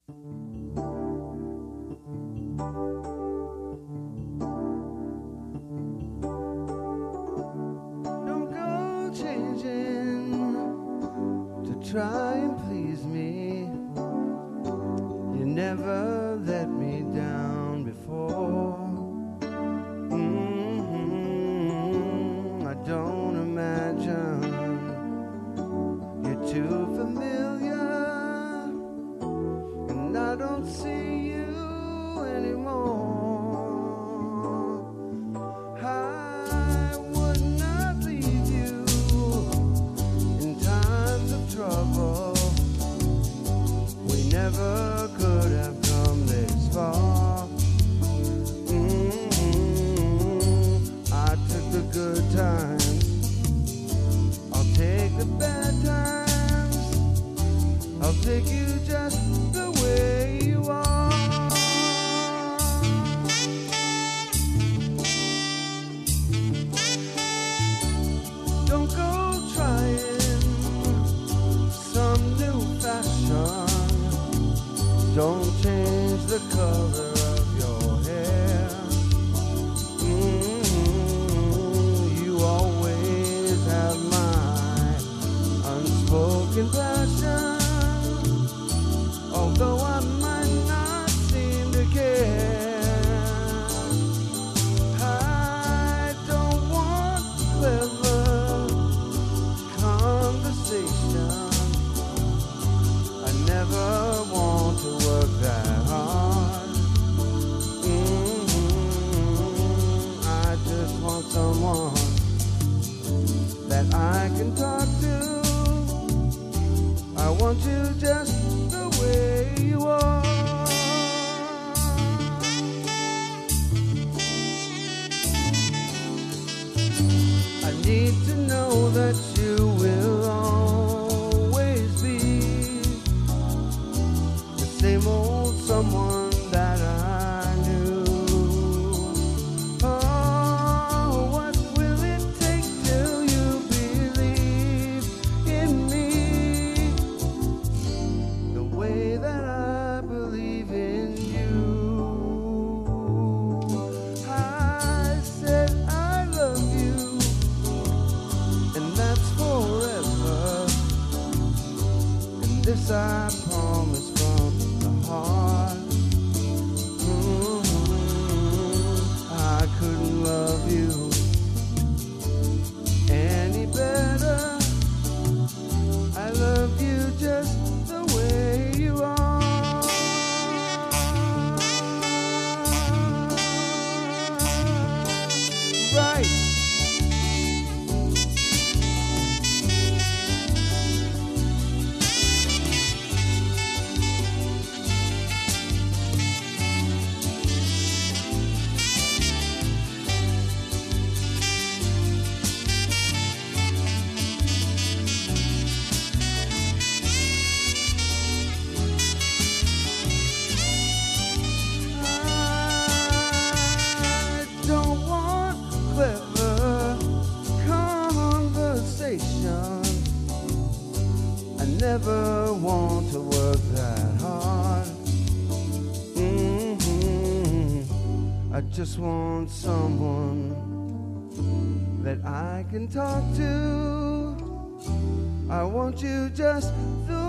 Don't go changing to try and please me. You never let me down before. I don't imagine you're too familiar, and I don't see you anymore. I would not leave you in times of trouble. We never could have come this far. I took the good times, I'll take the bad times. I'll take you just the way you are. Don't go trying some new fashion. Don't change the color of your hair. You always have my unspoken passion. Although I might not seem to care. I don't want clever conversation. I never want to work that hard. I just want someone that I can talk to. I want you just the way you are. I need to know that you will always be the same old someone that I knew. Oh, what will it take till you believe in me the way that I believe in you? I said I love you, and that's forever. And this I promise from the heart. I couldn't love you any better. I love you just the way you are. Right. I don't want clever conversation. I never want to work that hard. I just want someone that I can talk to. I want you just the